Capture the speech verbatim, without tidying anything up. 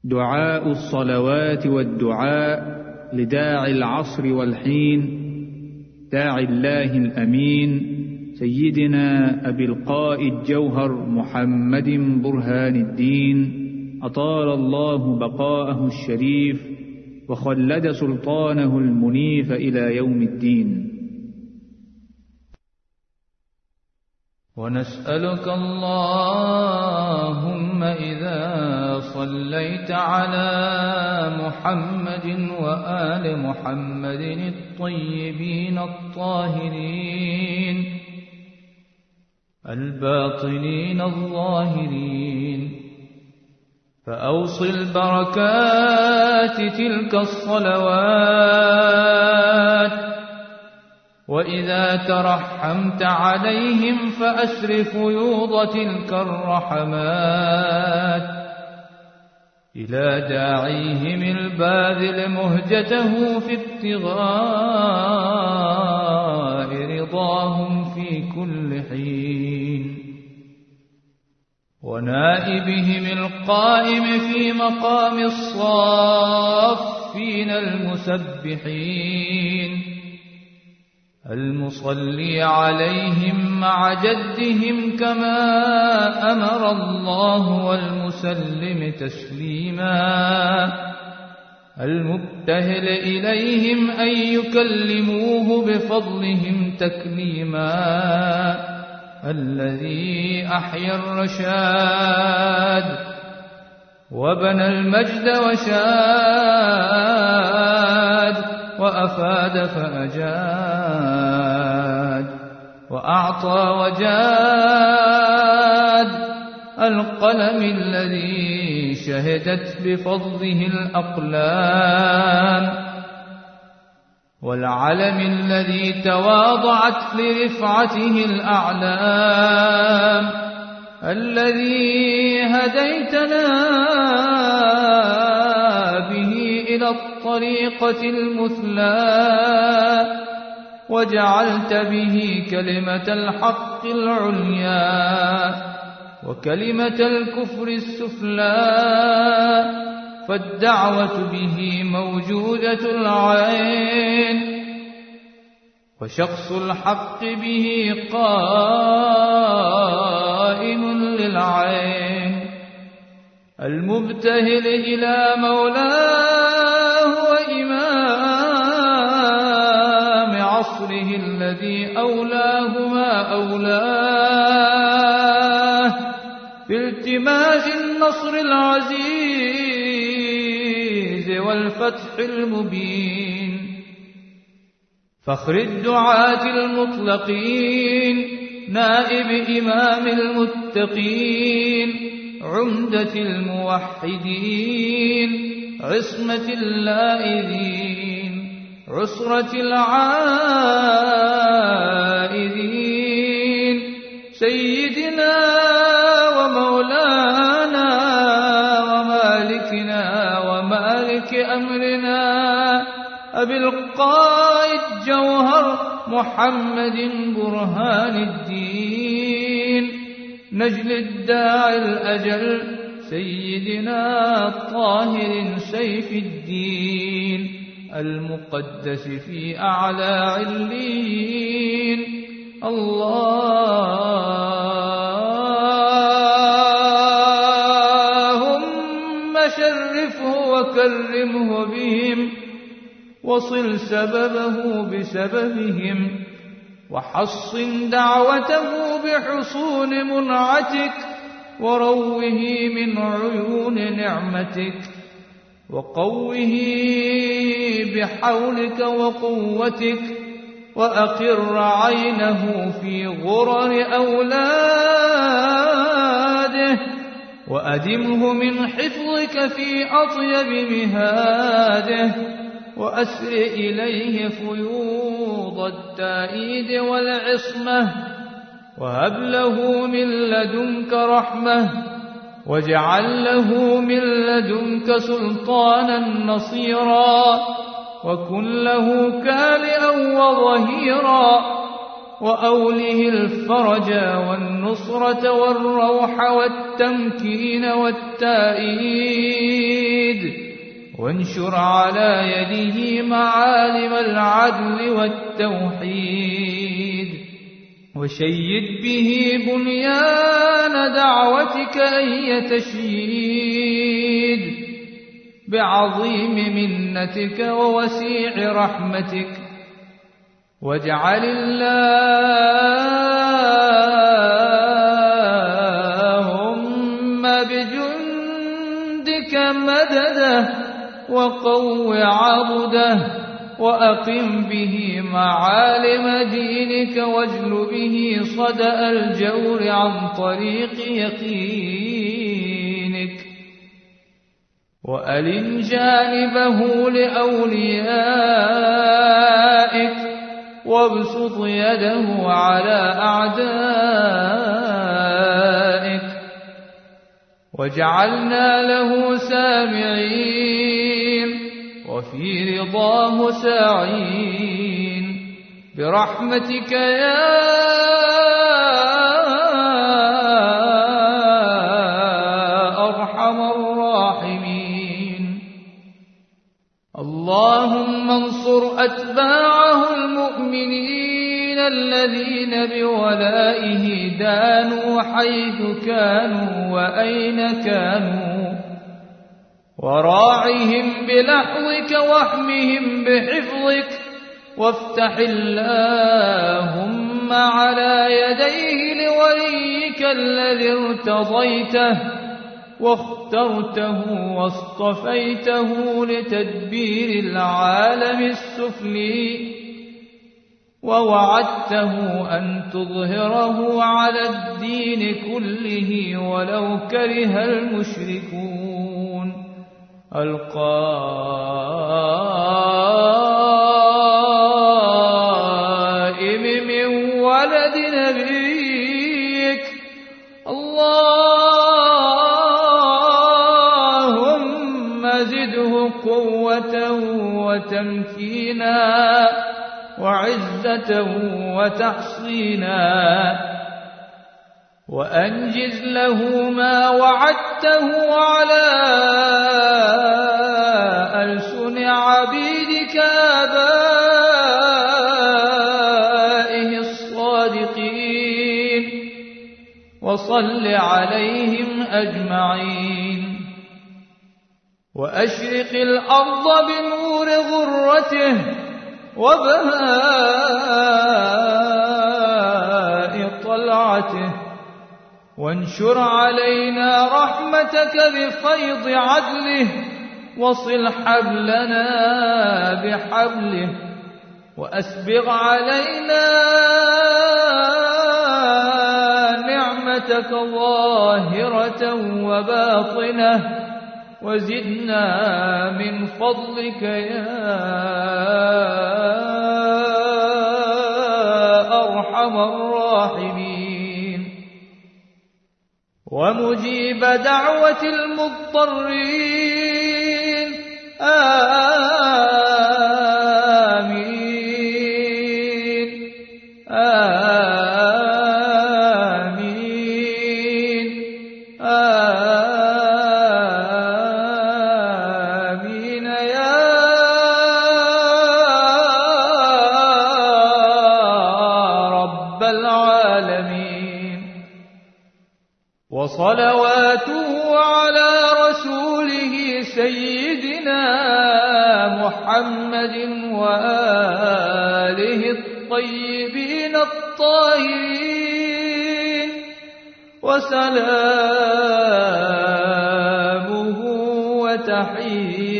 دعاء الصلوات والدعاء لداعي العصر والحين، داعي الله الأمين سيدنا أبي القائد جوهر محمد برهان الدين، أطال الله بقاءه الشريف وخلد سلطانه المنيف إلى يوم الدين. ونسألك اللهم إذا صليت على محمد وآل محمد الطيبين الطاهرين الباطنين الظاهرين، فأوصل بركات تلك الصلوات، وإذا ترحمت عليهم فأسر فيوض تلك الرحمات إلى داعيهم الباذل مهجته في ابتغاء رضاهم في كل حين، ونائبهم القائم في مقام الصافين المسبحين، المصلي عليهم مع جدهم كما أمر الله، والمسلم تسليما، المبتهل إليهم أن يكلموه بفضلهم تكليما، الذي أحيا الرشاد وبنى المجد وشاد، وأفاد فأجاد، وأعطى وجاد، القلم الذي شهدت بفضله الأقلام، والعلم الذي تواضعت لرفعته الأعلام، الذي هديتنا به إلى الطريقة المثلى، وجعلت به كلمة الحق العليا وكلمة الكفر السفلى، فالدعوة به موجودة العين، وشخص الحق به قائم للعين، المبتهل إلى مولاه وإمام عصره الذي أولاه ما أولاه، في التماس النصر العزيز والفتح المبين، فخر الدعاة المطلقين، نائب إمام المتقين، عمدة الموحدين، عصمة اللائذين، عسرة العائذين، سيدنا ومولانا ومالكنا ومالك أمرنا أبي القائد جوهر محمد برهان الدين، نجل الداعي الأجل سيدنا الطاهر سيف الدين، المقدس في أعلى عليين، اللهم شرفه وكرمه بهم، وصل سببه بسببهم، وحصن دعوته بحصون منعتك، وروه من عيون نعمتك، وقوه بحولك وقوتك، وأقر عينه في غرر أولاده، وأدمه من حفظك في أطيب مهاده، وأسر إليه فيوض التأييد والعصمة، وهب له من لدنك رحمة، واجعل له من لدنك سلطانا نصيرا، وكن له كالئا وظهيرا، وأوله الفرج والنصرة والروح والتمكين والتأييد، وانشر على يده معالم العدل والتوحيد وشيد به بنيان دعوتك أي تشييد بعظيم منتك ووسيع رحمتك واجعل اللهم بجندك مدده وقو عضده وأقم به معالم دينك واجل به صدأ الجور عن طريق يقينك وألن جانبه لأوليائك وابسط يده على أعدائك واجعلنا له سامعين وفي رضاه ساعين برحمتك يا أرحم الراحمين. اللهم انصر أتباعه المؤمنين الذين بولائه دانوا حيث كانوا وأين كانوا وراعهم بلحظك واحمهم بحفظك وافتح اللهم على يديه لوليك الذي ارتضيته واخترته واصطفيته لتدبير العالم السفلي ووعدته أن تظهره على الدين كله ولو كره المشركون. القائم من ولد نبيك اللهم زده قوة وتمكينا وعزة وتحصينا وأنجز له ما وعدته على ألسن عبيدك آبائه الصادقين وصل عليهم أجمعين وأشرق الأرض بنور غرته وبهاء طلعته وانشر علينا رحمتك بفيض عدله وصل حبلنا بحبله وأسبغ علينا نعمتك ظاهرة وباطنة وزدنا من فضلك يا أرحم الراحمين. ومجيب دعوة المضطرين آمين آمين آمين يا رب العالمين. وصلواته على رسوله سيدنا محمد وآله الطيبين الطاهرين وسلامه وتحيته